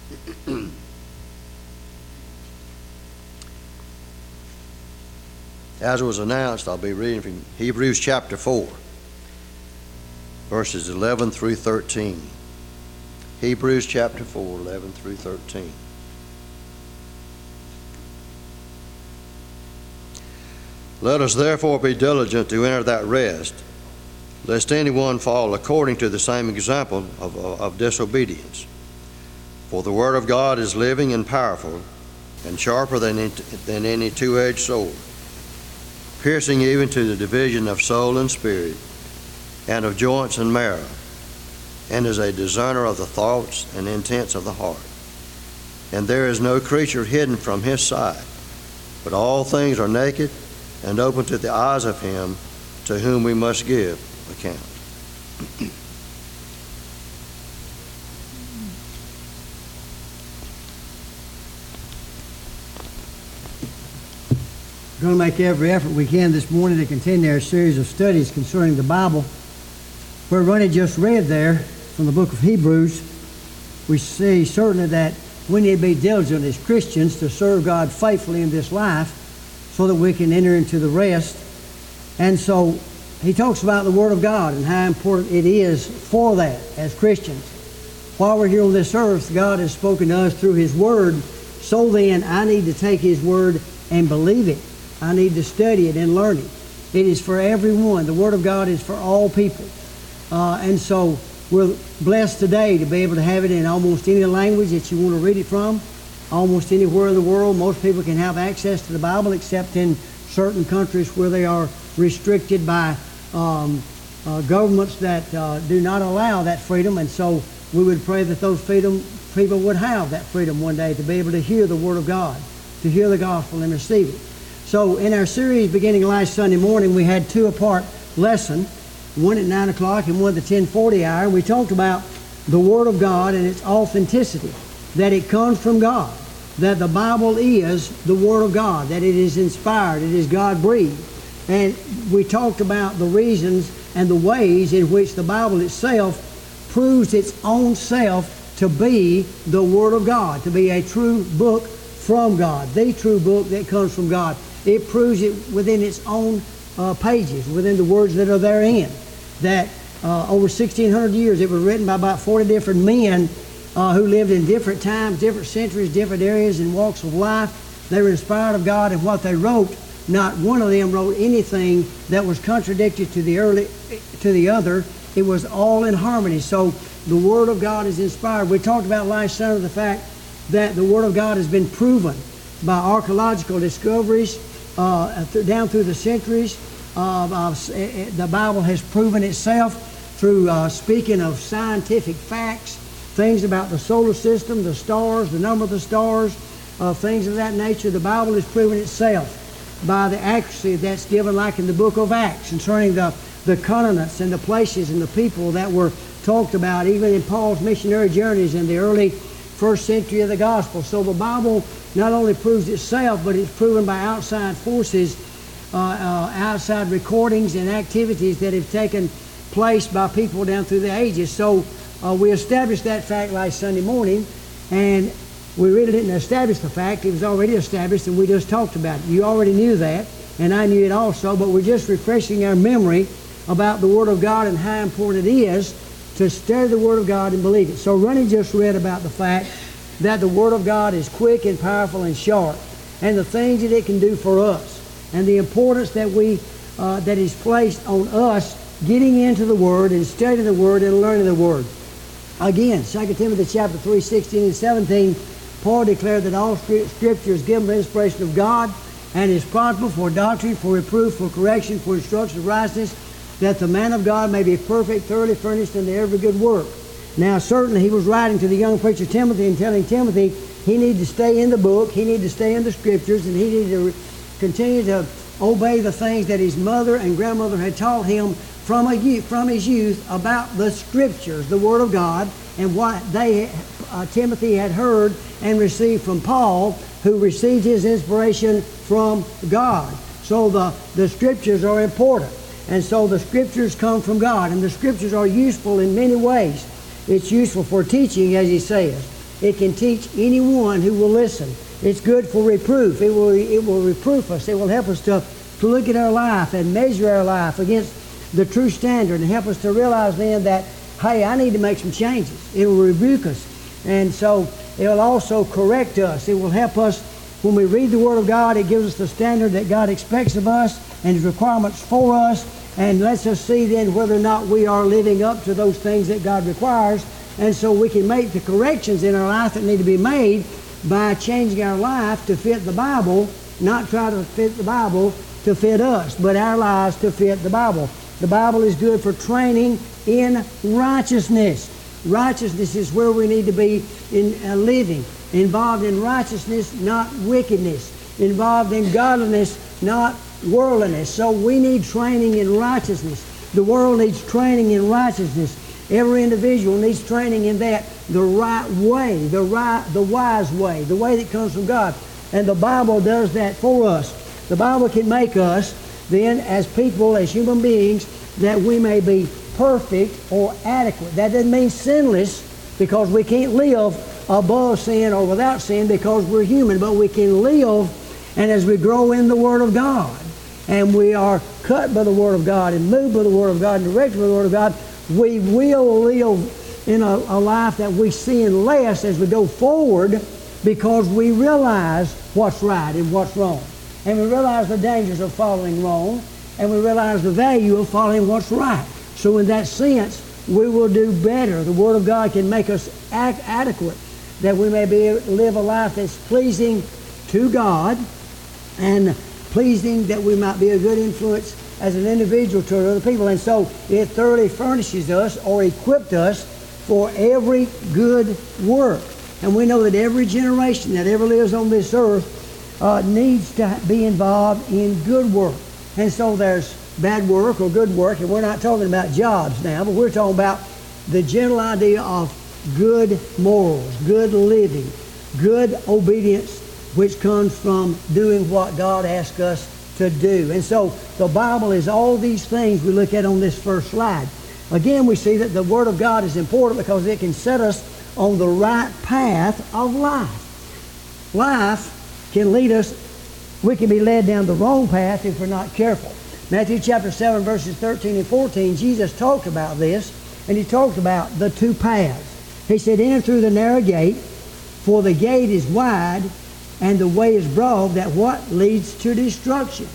As was announced, I'll be reading from Hebrews chapter 4, verses 11 through 13. Hebrews chapter 4, 11 through 13. Let us therefore be diligent to enter that rest, lest anyone fall according to the same example of disobedience. For the word of God is living and powerful, and sharper than any two-edged sword, piercing even to the division of soul and spirit, and of joints and marrow, and is a discerner of the thoughts and intents of the heart. And there is no creature hidden from his sight, but all things are naked and open to the eyes of him to whom we must give account. We're going to make every effort we can this morning to continue our series of studies concerning the Bible. Where Ronnie just read there from the book of Hebrews, we see certainly that we need to be diligent as Christians to serve God faithfully in this life so that we can enter into the rest. And so he talks about the Word of God and how important it is for that as Christians. While we're here on this earth, God has spoken to us through His Word. So then, I need to take His Word and believe it. I need to study it and learn it. It is for everyone. The Word of God is for all people. And so we're blessed today to be able to have it in almost any language that you want to read it from. Almost anywhere in the world, most people can have access to the Bible, except in certain countries where they are restricted by governments that do not allow that freedom. And so we would pray that those people would have that freedom one day to be able to hear the Word of God, to hear the gospel and receive it. So in our series beginning last Sunday morning, we had two-part lesson, one at 9 o'clock and one at the 10:40 hour. We talked about the Word of God and its authenticity, that it comes from God, that the Bible is the Word of God, that it is inspired, it is God-breathed. And we talked about the reasons and the ways in which the Bible itself proves its own self to be the Word of God, to be a true book from God, the true book that comes from God. It proves it within its own pages, within the words that are therein. That over 1,600 years it was written by about 40 different men who lived in different times, different centuries, different areas and walks of life. They were inspired of God, and what they wrote, not one of them wrote anything that was contradictory to the other. It was all in harmony. So the Word of God is inspired. We talked about last Sunday the fact that the Word of God has been proven by archaeological discoveries down through the centuries. The Bible has proven itself through speaking of scientific facts, things about the solar system, the stars, the number of the stars, things of that nature. The Bible has proven itself by the accuracy that's given, like in the book of Acts, concerning the continents and the places and the people that were talked about, even in Paul's missionary journeys in the early first century of the gospel. So the Bible not only proves itself, but it's proven by outside forces, outside recordings and activities that have taken place by people down through the ages. So we established that fact last Sunday morning, and we really didn't establish the fact. It was already established, and we just talked about it. You already knew that, and I knew it also, but we're just refreshing our memory about the Word of God and how important it is to study the Word of God and believe it. So Ronnie just read about the fact that the Word of God is quick and powerful and sharp, and the things that it can do for us, and the importance that that is placed on us getting into the Word and studying the Word and learning the Word. Again, 2 Timothy chapter 3, 16 and 17, Paul declared that all Scripture is given by inspiration of God and is profitable for doctrine, for reproof, for correction, for instruction of righteousness, that the man of God may be perfect, thoroughly furnished unto every good work. Now, certainly he was writing to the young preacher Timothy and telling Timothy he needed to stay in the book, he needed to stay in the Scriptures, and he needed to continue to obey the things that his mother and grandmother had taught him from his youth about the Scriptures, the Word of God, and what Timothy had heard and received from Paul, who received his inspiration from God. So the Scriptures are important. And so the Scriptures come from God, and the Scriptures are useful in many ways. It's useful for teaching, as he says. It can teach anyone who will listen. It's good for reproof. It will reproof us. It will help us to look at our life and measure our life against the true standard and help us to realize then that, hey, I need to make some changes. It will rebuke us. And so it will also correct us. It will help us when we read the Word of God. It gives us the standard that God expects of us and His requirements for us, and lets us see then whether or not we are living up to those things that God requires. And so we can make the corrections in our life that need to be made by changing our life to fit the Bible, not try to fit the Bible to fit us, but our lives to fit the Bible. The Bible is good for training in righteousness. Righteousness is where we need to be in living. Involved in righteousness, not wickedness. Involved in godliness, not worldliness. So we need training in righteousness. The world needs training in righteousness. Every individual needs training in that, the right way, the wise way, the way that comes from God. And the Bible does that for us. The Bible can make us then as people, as human beings, that we may be perfect or adequate. That doesn't mean sinless, because we can't live above sin or without sin because we're human, but we can live, and as we grow in the Word of God, and we are cut by the Word of God and moved by the Word of God and directed by the Word of God, we will live in a life that we sin less as we go forward, because we realize what's right and what's wrong. And we realize the dangers of following wrong, and we realize the value of following what's right. So in that sense, we will do better. The Word of God can make us adequate, that we may be able to live a life that's pleasing to God, and pleasing that we might be a good influence as an individual to other people. And so it thoroughly furnishes us or equipped us for every good work. And we know that every generation that ever lives on this earth needs to be involved in good work. And so there's bad work or good work, and we're not talking about jobs now, but we're talking about the general idea of good morals, good living, good obedience, which comes from doing what God asks us to do. And so the Bible is all these things we look at on this first slide. Again, we see that the Word of God is important because it can set us on the right path of life. Life can lead us, we can be led down the wrong path if we're not careful. Matthew chapter 7, verses 13 and 14, Jesus talked about this, and He talked about the two paths. He said, enter through the narrow gate, for the gate is wide, and the way is broad that what leads to destruction.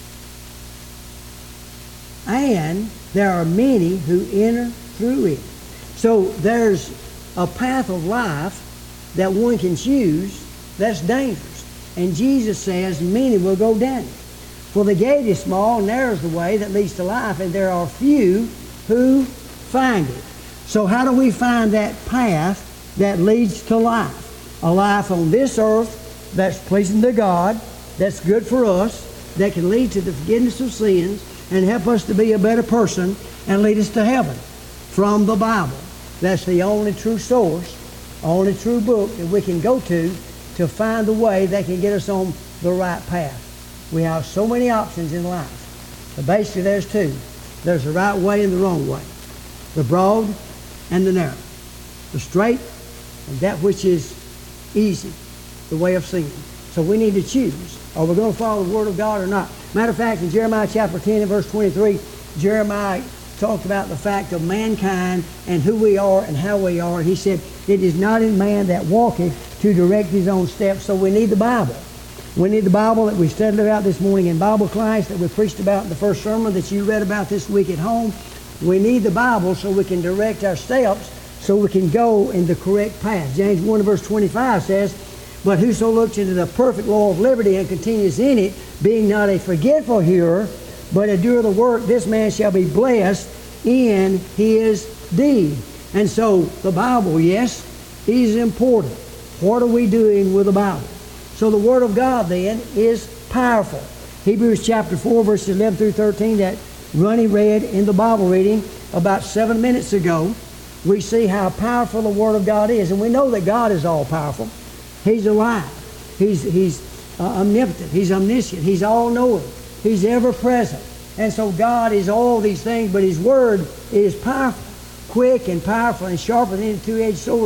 And there are many who enter through it. So there's a path of life that one can choose that's dangerous. And Jesus says many will go down it. For the gate is small, narrow is the way that leads to life, and there are few who find it. So how do we find that path that leads to life? A life on this earth that's pleasing to God, that's good for us, that can lead to the forgiveness of sins and help us to be a better person and lead us to heaven from the Bible. That's the only true source, only true book that we can go to find the way that can get us on the right path. We have so many options in life, but basically there's two. There's the right way and the wrong way, the broad and the narrow, the straight and that which is easy, the way of sin. So we need to choose. Are we going to follow the Word of God or not? Matter of fact, in Jeremiah chapter 10 and verse 23, Jeremiah talked about the fact of mankind and who we are and how we are. He said, it is not in man that walketh to direct his own steps. So we need the Bible. We need the Bible that we studied about this morning in Bible class, that we preached about in the first sermon that you read about this week at home. We need the Bible so we can direct our steps, so we can go in the correct path. James 1 verse 25 says, but whoso looks into the perfect law of liberty and continues in it, being not a forgetful hearer, but a doer of the work, this man shall be blessed in his deed. And so the Bible, yes, is important. What are we doing with the Bible? So the Word of God then is powerful. Hebrews chapter 4 verses 11 through 13 that Ronnie read in the Bible reading about 7 minutes ago, we see how powerful the Word of God is. And we know that God is all powerful. He's alive. He's omnipotent. He's omniscient. He's all-knowing. He's ever-present. And so God is all these things, but His Word is powerful, quick and powerful and sharper than any two-edged sword,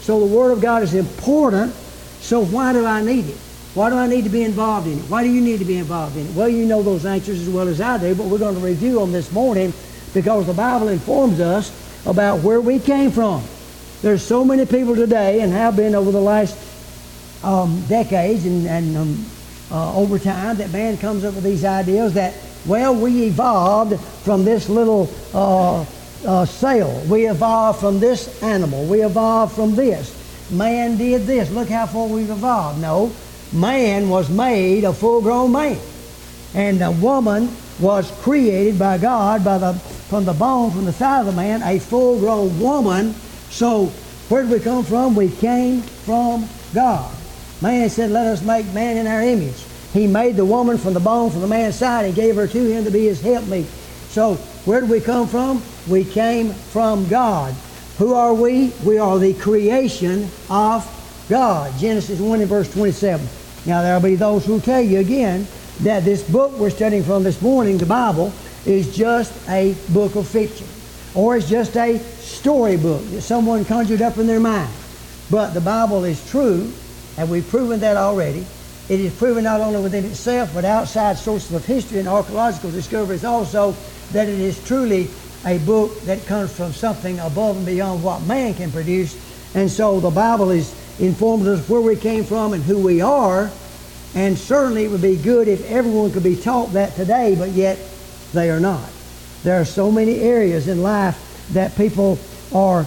So the Word of God is important. So why do I need it? Why do I need to be involved in it? Why do you need to be involved in it? Well, you know those answers as well as I do, but we're going to review them this morning because the Bible informs us about where we came from. There's so many people today, and have been over the last decades and over time, that man comes up with these ideas that, well, we evolved from this little cell. We evolved from this animal. We evolved from this. Man did this. Look how far we've evolved. No. Man was made a full-grown man. And the woman was created by God from the bone, from the side of the man, a full-grown woman. So where did we come from? We came from God. Man said, let us make man in our image. He made the woman from the bone, from the man's side, and gave her to him to be his helpmeet. So where did we come from? We came from God. Who are we? We are the creation of God. Genesis 1 and verse 27. Now there will be those who tell you again that this book we're studying from this morning, the Bible, is just a book of fiction. Or it's just a storybook that someone conjured up in their mind. But the Bible is true, and we've proven that already. It is proven not only within itself, but outside sources of history and archaeological discoveries also, that it is truly a book that comes from something above and beyond what man can produce. And so the Bible informs us where we came from and who we are. And certainly it would be good if everyone could be taught that today, but yet they are not. There are so many areas in life that people are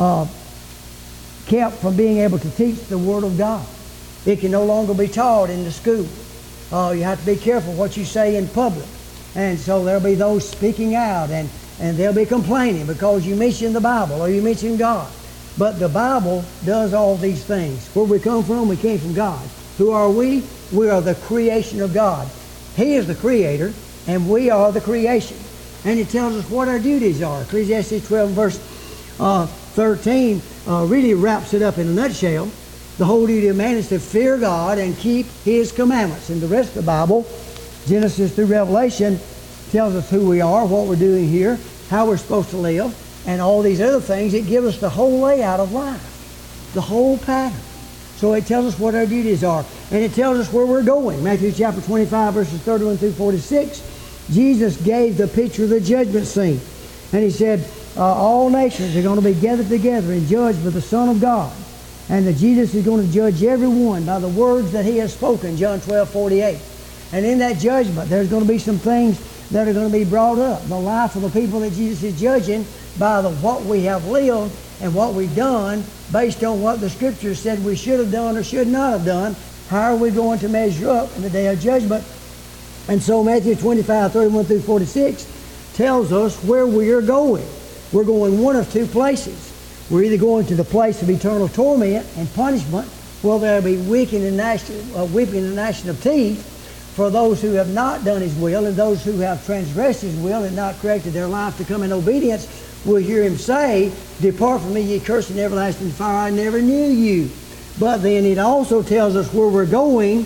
kept from being able to teach the Word of God. It can no longer be taught in the school. You have to be careful what you say in public. And so there'll be those speaking out, and they'll be complaining because you mention the Bible or you mention God. But the Bible does all these things. Where we come from, we came from God. Who are we? We are the creation of God. He is the creator, and we are the creation. And it tells us what our duties are. Ecclesiastes 12 verse 13 really wraps it up in a nutshell. The whole duty of man is to fear God and keep His commandments. And the rest of the Bible, Genesis through Revelation, tells us who we are, what we're doing here, how we're supposed to live, and all these other things. It gives us the whole layout of life, the whole pattern. So it tells us what our duties are, and it tells us where we're going. Matthew chapter 25, verses 31 through 46, Jesus gave the picture of the judgment scene. And He said, all nations are going to be gathered together and judged by the Son of God. And that Jesus is going to judge everyone by the words that He has spoken, John 12:48. And in that judgment, there's going to be some things that are going to be brought up. The life of the people that Jesus is judging by what we have lived and what we've done based on what the Scripture said we should have done or should not have done. How are we going to measure up in the day of judgment? And so Matthew 25, 31 through 46 tells us where we are going. We're going one of two places. We're either going to the place of eternal torment and punishment, where there'll be weeping and gnashing of teeth for those who have not done His will, and those who have transgressed His will and not corrected their life to come in obedience will hear Him say, depart from me, ye cursed, and everlasting fire, I never knew you. But then it also tells us where we're going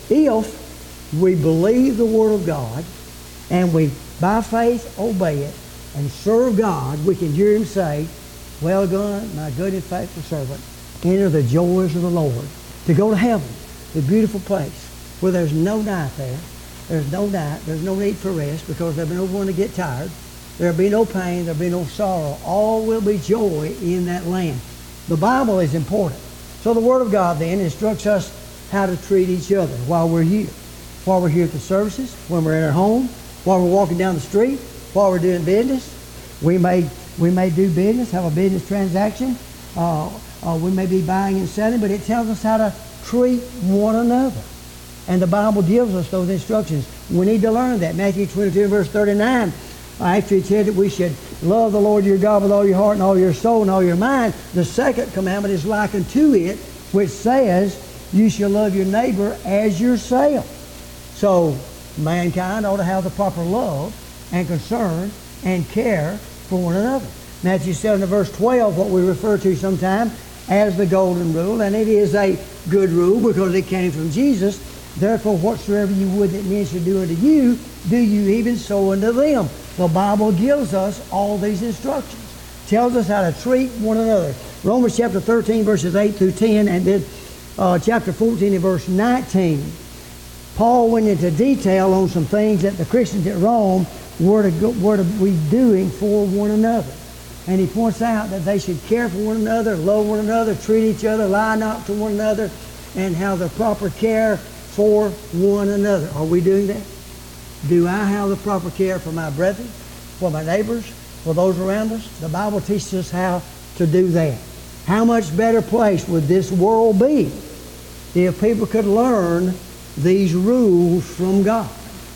if we believe the Word of God and we, by faith, obey it and serve God. We can hear Him say, well done, my good and faithful servant. Enter the joys of the Lord. To go to heaven, the beautiful place where there's no night there. There's no night. There's no need for rest because there'll be no one to get tired. There'll be no pain. There'll be no sorrow. All will be joy in that land. The Bible is important. So the Word of God then instructs us how to treat each other while we're here. While we're here at the services, when we're at our home, while we're walking down the street, while we're doing business. We may do business, have a business transaction. We may be buying and selling, but it tells us how to treat one another. And the Bible gives us those instructions. We need to learn that. Matthew 22, verse 39, after He said that we should love the Lord your God with all your heart and all your soul and all your mind, the second commandment is likened to it, which says, you shall love your neighbor as yourself. So mankind ought to have the proper love and concern and care for one another. Matthew 7 verse 12, what we refer to sometimes as the golden rule, and it is a good rule because it came from Jesus. Therefore, whatsoever you would that men should do unto you, do you even so unto them. The Bible gives us all these instructions. Tells us how to treat one another. Romans chapter 13, verses 8 through 10, and then chapter 14 and verse 19. Paul went into detail on some things that the Christians at Rome were to be doing for one another. And he points out that they should care for one another, love one another, treat each other, lie not to one another, and have the proper care for one another. Are we doing that? Do I have the proper care for my brethren, for my neighbors, for those around us? The Bible teaches us how to do that. How much better place would this world be if people could learn these rules from God?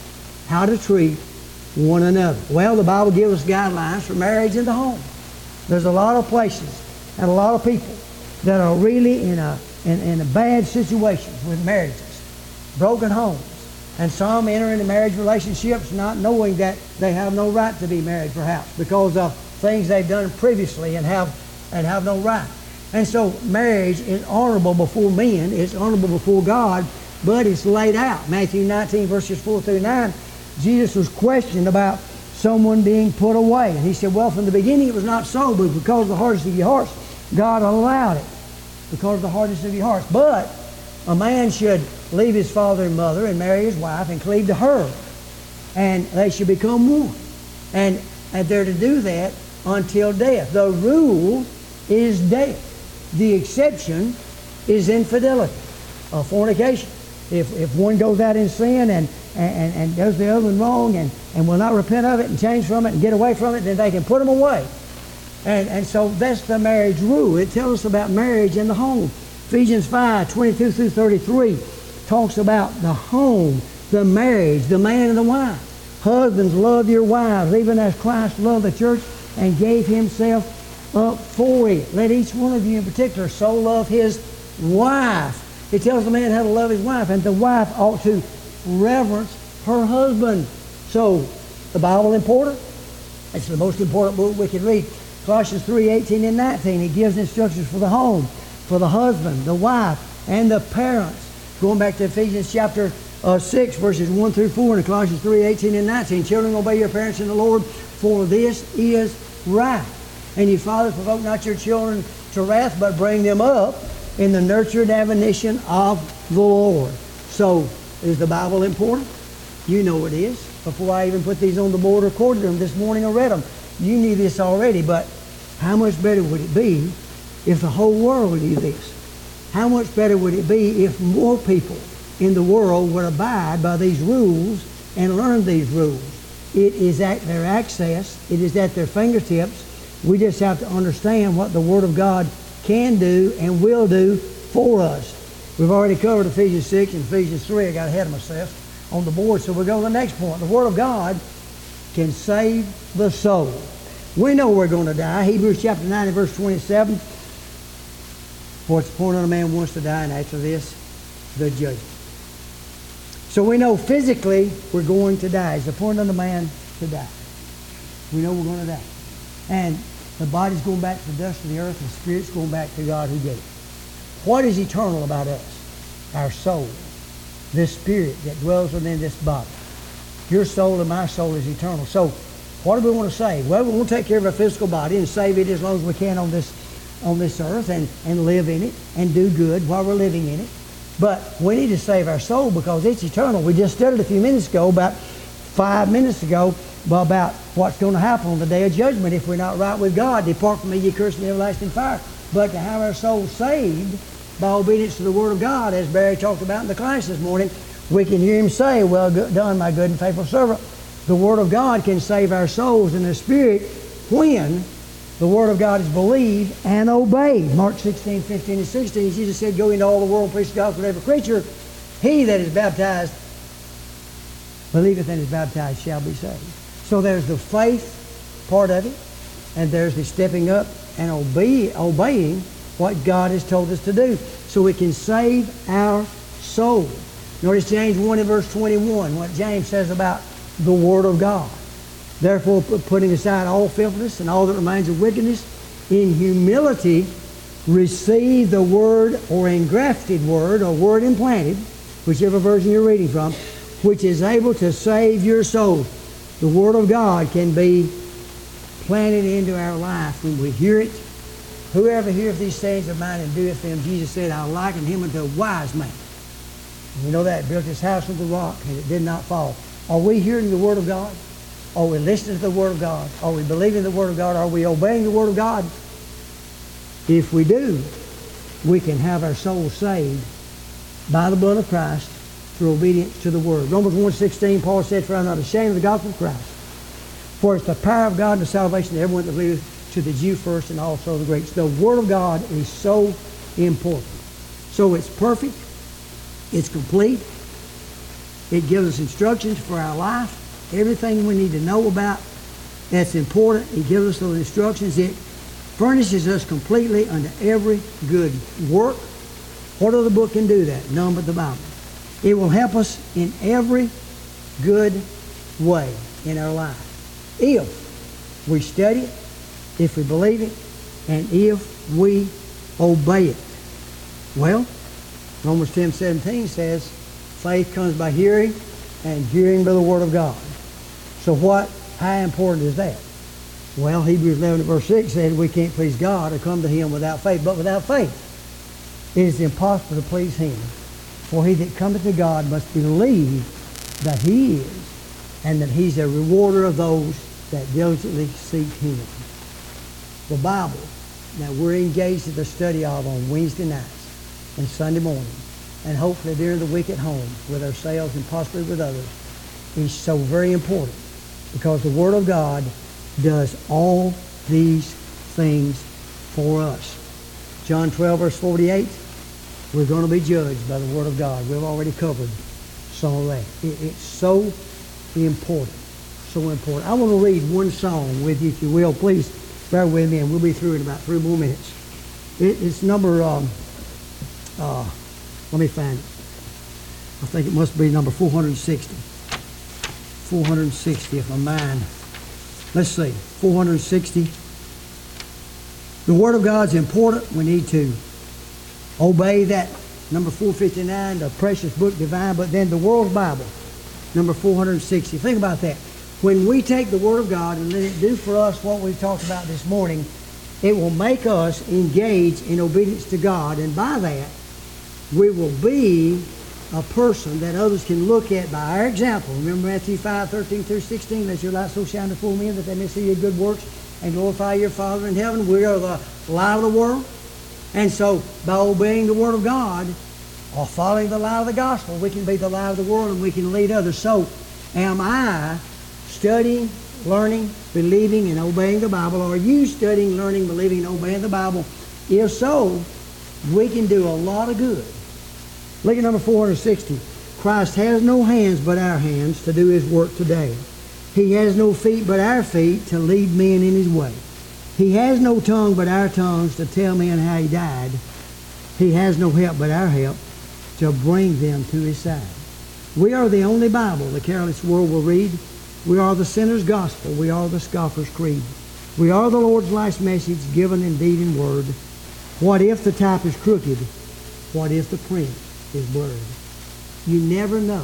How to treat one another. Well, the Bible gives us guidelines for marriage in the home. There's a lot of places and a lot of people that are really in a bad situation with marriages, broken homes. And some enter into marriage relationships not knowing that they have no right to be married, perhaps, because of things they've done previously and have no right. And so marriage is honorable before men, it's honorable before God, but it's laid out. Matthew 19, verses 4 through 9, Jesus was questioned about someone being put away. And he said, well, from the beginning it was not so, but because of the hardness of your hearts, God allowed it. Because of the hardness of your hearts. But a man should leave his father and mother and marry his wife and cleave to her. And they should become one. And they're to do that until death. The rule is death. The exception is infidelity, fornication. If one goes out in sin and does the other one wrong and will not repent of it and change from it and get away from it, then they can put them away. And so that's the marriage rule. It tells us about marriage in the home. Ephesians 5, 22 through 33 talks about the home, the marriage, the man and the wife. Husbands, love your wives, even as Christ loved the church and gave himself up for it. Let each one of you in particular so love his wife. It tells the man how to love his wife, and the wife ought to reverence her husband. So, the Bible important? It's the most important book we can read. Colossians 3, 18 and 19. It gives instructions for the home, for the husband, the wife, and the parents. Going back to Ephesians chapter 6, verses 1 through 4, and Colossians 3, 18 and 19. Children, obey your parents in the Lord, for this is right. And you fathers, provoke not your children to wrath, but bring them up in the nurture and admonition of the Lord. So, is the Bible important? You know it is. Before I even put these on the board or recorded them this morning or read them, you knew this already, but how much better would it be if the whole world knew this? How much better would it be if more people in the world would abide by these rules and learn these rules? It is at their access. It is at their fingertips. We just have to understand what the Word of God can do and will do for us. We've already covered Ephesians 6 and Ephesians 3. I got ahead of myself on the board, so we'll go to the next point. The Word of God can save the soul. We know we're going to die. Hebrews chapter 9 and verse 27. For it's appointed a man once to die, and after this, the judgment. So we know physically we're going to die. It's appointed a man to die. We know we're going to die. And the body's going back to the dust of the earth, and the spirit's going back to God who gave it. What is eternal about us? Our soul. This spirit that dwells within this body. Your soul and my soul is eternal. So, what do we want to save? Well, we want to take care of our physical body and save it as long as we can on this earth and live in it and do good while we're living in it. But we need to save our soul because it's eternal. We just studied a few minutes ago, about 5 minutes ago, about what's going to happen on the day of judgment if we're not right with God. Depart from me, ye cursed, in everlasting fire. But to have our souls saved by obedience to the Word of God, as Barry talked about in the class this morning, we can hear him say, well done, my good and faithful servant. The Word of God can save our souls in the Spirit when the Word of God is believed and obeyed. Mark 16, 15, and 16, Jesus said, go into all the world, preach the gospel to every creature. He that is baptized, believeth and is baptized, shall be saved. So there's the faith part of it, and there's the stepping up and obeying what God has told us to do. So it can save our soul. Notice James 1 and verse 21, what James says about the Word of God. Therefore, putting aside all filthiness and all that remains of wickedness, in humility receive the Word or engrafted Word or Word implanted, whichever version you're reading from, which is able to save your soul. The Word of God can be planted into our life when we hear it Whoever heareth these sayings of mine and doeth them, Jesus said, I'll liken him unto a wise man. And we know that, built his house on the rock, and it did not fall. Are we hearing the Word of God? Are we listening to the Word of God? Are we believing the Word of God? Are we obeying the Word of God? If we do, we can have our souls saved by the blood of Christ through obedience to the Word. Romans 1:16, Paul said, for I am not ashamed of the gospel of Christ. For it's the power of God and the salvation to everyone that believeth, to the Jew first and also the Greeks. The Word of God is so important. So it's perfect. It's complete. It gives us instructions for our life. Everything we need to know about that's important. It gives us those instructions. It furnishes us completely unto every good work. What other book can do that? None but the Bible. It will help us in every good way in our life. If we study it, if we believe it, and if we obey it. Well, Romans 10:17 says, faith comes by hearing, and hearing by the Word of God. So how important is that? Well, Hebrews 11 verse 6 said we can't please God or come to Him without faith. But without faith, it is impossible to please Him. For he that cometh to God must believe that He is, and that He's a rewarder of those that diligently seek Him. The Bible that we're engaged in the study of on Wednesday nights and Sunday morning, and hopefully during the week at home with ourselves and possibly with others, is so very important, because the Word of God does all these things for us. John 12 verse 48, we're going to be judged by the Word of God. We've already covered some of that. It's so important, so important. I want to read one song with you, if you will. Please bear with me, and we'll be through in about 3 more minutes. It's number, let me find it. I think it must be number 460. 460, if my mind. Let's see, 460. The Word of God's important. We need to obey that. Number 459, the precious book divine, but then the world's Bible, number 460. Think about that. When we take the Word of God and let it do for us what we talked about this morning, it will make us engage in obedience to God, and by that, we will be a person that others can look at by our example. Remember Matthew 5:13 through 16, let your light so shine before men that they may see your good works and glorify your Father in heaven. We are the light of the world. And so by obeying the Word of God or following the light of the gospel, we can be the light of the world and we can lead others. So am I studying, learning, believing, and obeying the Bible? Are you studying, learning, believing, and obeying the Bible? If so, we can do a lot of good. Look at number 460. Christ has no hands but our hands to do His work today. He has no feet but our feet to lead men in His way. He has no tongue but our tongues to tell men how He died. He has no help but our help to bring them to His side. We are the only Bible the careless world will read. We are the sinner's gospel. We are the scoffer's creed. We are the Lord's life's message, given in deed and word. What if the type is crooked? What if the print is blurred? You never know.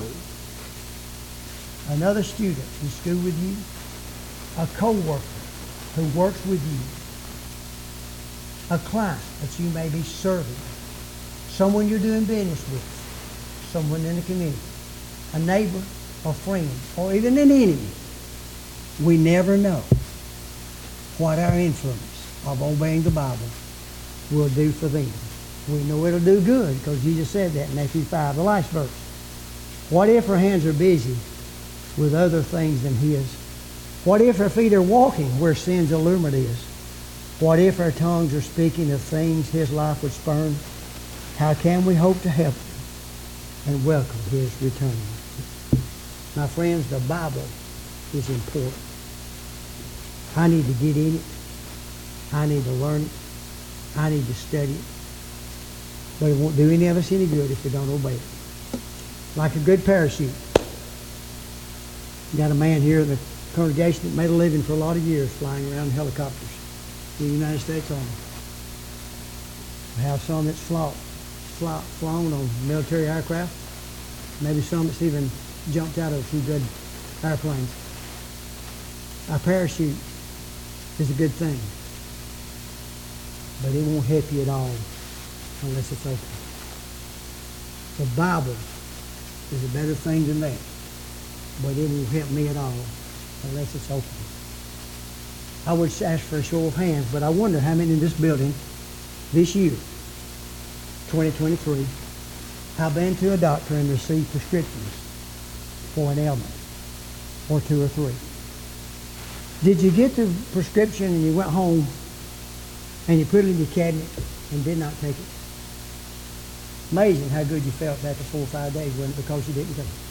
Another student in school with you, a co-worker who works with you, a client that you may be serving, someone you're doing business with, someone in the community, a neighbor, a friend, or even an enemy. We never know what our influence of obeying the Bible will do for them. We know it'll do good because Jesus said that in Matthew 5, the last verse. What if our hands are busy with other things than His? What if our feet are walking where sin's allurement is? What if our tongues are speaking of things His life would spurn? How can we hope to help Him and welcome His return? My friends, the Bible is important. I need to get in it. I need to learn it. I need to study it. But it won't do any of us any good if we don't obey it. Like a good parachute. Got a man here in the congregation that made a living for a lot of years flying around helicopters in the United States Army. We have some that's flown on military aircraft. Maybe some that's even jumped out of some good airplanes. A parachute is a good thing. but it won't help you at all unless it's open. The Bible is a better thing than that, but it won't help me at all unless it's open. I would ask for a show of hands, but I wonder how many in this building this year, 2023, have been to a doctor and received prescriptions for an ailment, or 2 or 3. Did you get the prescription and you went home and you put it in your cabinet and did not take it? Amazing how good you felt after 4 or 5 days, wasn't it, because you didn't take it?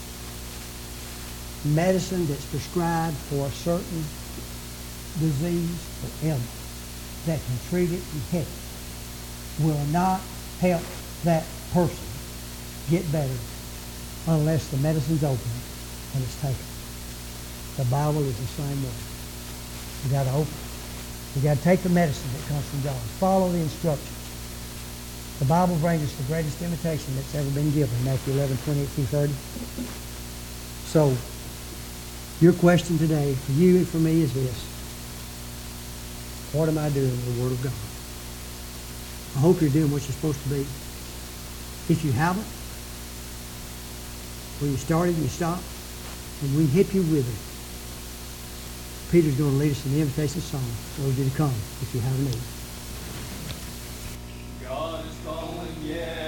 Medicine that's prescribed for a certain disease or ailment that can treat it and help it will not help that person get better unless the medicine's open and it's taken. The Bible is the same way. You got to open it. You got to take the medicine that comes from God. Follow the instructions. The Bible brings us the greatest invitation that's ever been given, Matthew 11:28-30. So, your question today for you and for me is this: what am I doing with the Word of God? I hope you're doing what you're supposed to be. If you haven't, well, you started and you stopped, and we help you with it. Peter's going to lead us in the invitation song. So you to come if you have a need. God is calling, yeah.